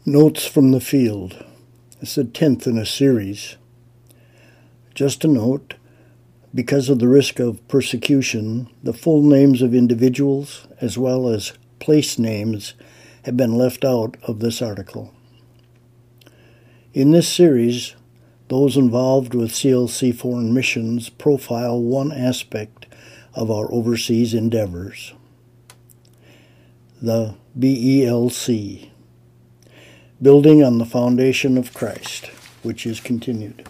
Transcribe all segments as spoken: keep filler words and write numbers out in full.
Notes from the Field. It's the tenth in a series. Just a note, because of the risk of persecution, the full names of individuals as well as place names have been left out of this article. In this series, those involved with C L C Foreign Missions profile one aspect of our overseas endeavors. The B E L C. Building on the Foundation of Christ, which is continued.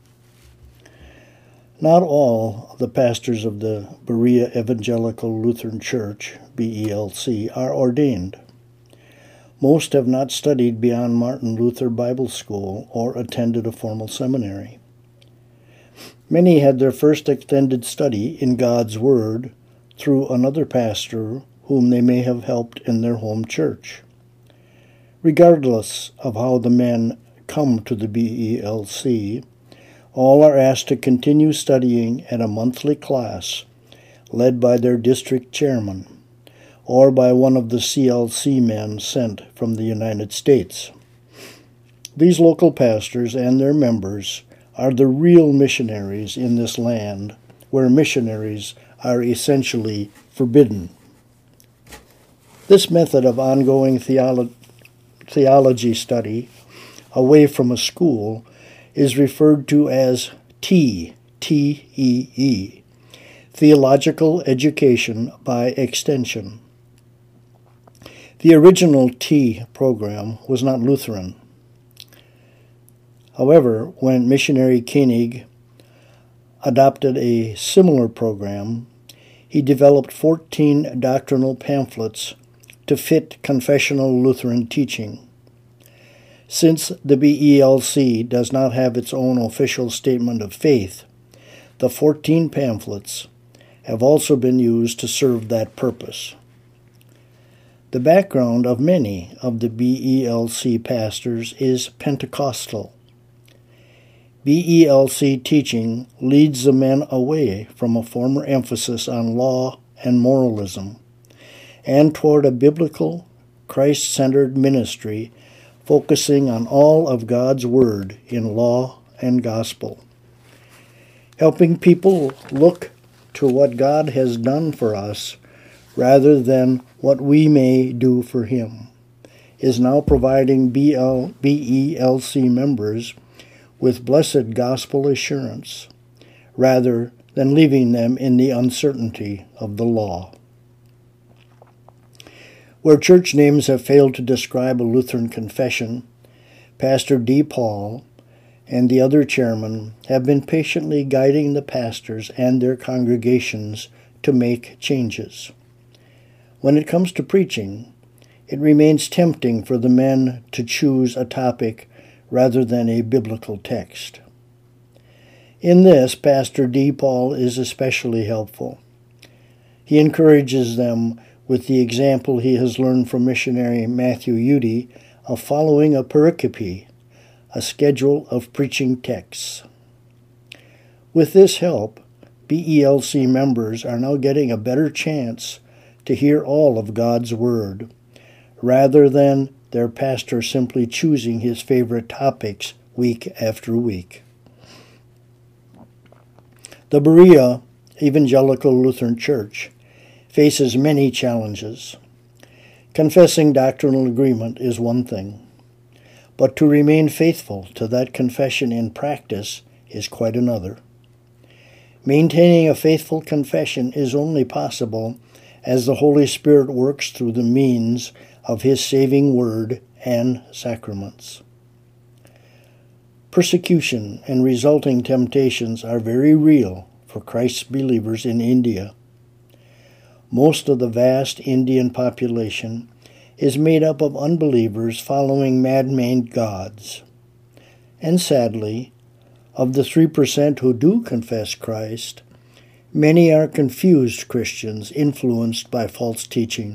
Not all the pastors of the Berea Evangelical Lutheran Church, B E L C, are ordained. Most have not studied beyond Martin Luther Bible School or attended a formal seminary. Many had their first extended study in God's Word through another pastor whom they may have helped in their home church. Regardless of how the men come to the B E L C, all are asked to continue studying at a monthly class led by their district chairman or by one of the C L C men sent from the United States. These local pastors and their members are the real missionaries in this land where missionaries are essentially forbidden. This method of ongoing theology theology study away from a school is referred to as T, T E E, Theological Education by Extension. The original T program was not Lutheran. However, when missionary Koenig adopted a similar program, he developed fourteen doctrinal pamphlets to fit confessional Lutheran teaching. Since the B E L C does not have its own official statement of faith, the fourteen pamphlets have also been used to serve that purpose. The background of many of the B E L C pastors is Pentecostal. B E L C teaching leads the men away from a former emphasis on law and moralism and toward a biblical, Christ-centered ministry focusing on all of God's Word in law and gospel. Helping people look to what God has done for us rather than what we may do for Him is now providing B E L C members with blessed gospel assurance rather than leaving them in the uncertainty of the law. Where church names have failed to describe a Lutheran confession, Pastor D. Paul and the other chairmen have been patiently guiding the pastors and their congregations to make changes. When it comes to preaching, it remains tempting for the men to choose a topic rather than a biblical text. In this, Pastor D. Paul is especially helpful. He encourages them with the example he has learned from missionary Matthew Udy of following a pericope, a schedule of preaching texts. With this help, B E L C members are now getting a better chance to hear all of God's Word, rather than their pastor simply choosing his favorite topics week after week. The Berea Evangelical Lutheran Church faces many challenges. Confessing doctrinal agreement is one thing, but to remain faithful to that confession in practice is quite another. Maintaining a faithful confession is only possible as the Holy Spirit works through the means of His saving Word and sacraments. Persecution and resulting temptations are very real for Christ's believers in India. Most of the vast Indian population is made up of unbelievers following man-made gods. And sadly, of the three percent who do confess Christ, many are confused Christians influenced by false teaching.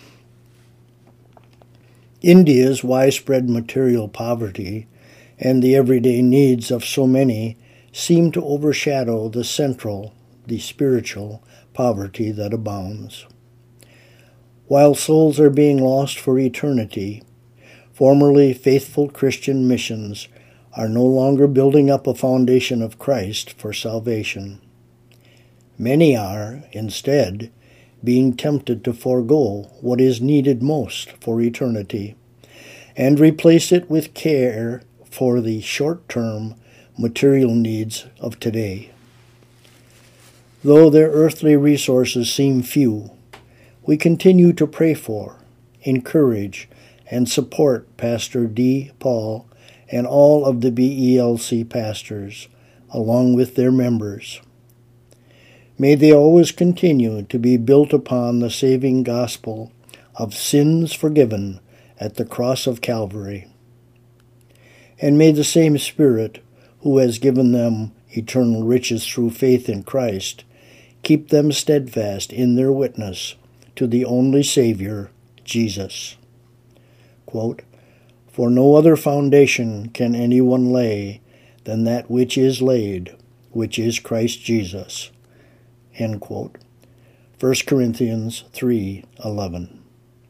India's widespread material poverty and the everyday needs of so many seem to overshadow the central, the spiritual, poverty that abounds. While souls are being lost for eternity, Formerly faithful Christian missions are no longer building up a foundation of Christ for salvation. Many are, instead, being tempted to forego what is needed most for eternity and replace it with care for the short-term material needs of today. Though their earthly resources seem few, we continue to pray for, encourage, and support Pastor D. Paul and all of the B E L C pastors, along with their members. May they always continue to be built upon the saving gospel of sins forgiven at the cross of Calvary. And may the same Spirit, who has given them eternal riches through faith in Christ, keep them steadfast in their witness to the only Savior, Jesus. Quote, "For no other foundation can anyone lay than that which is laid, which is Christ Jesus." End quote. First Corinthians three eleven.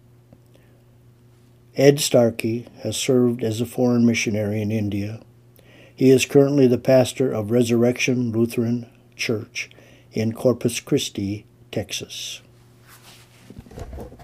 Ed Starkey has served as a foreign missionary in India. He is currently the pastor of Resurrection Lutheran Church in Corpus Christi, Texas.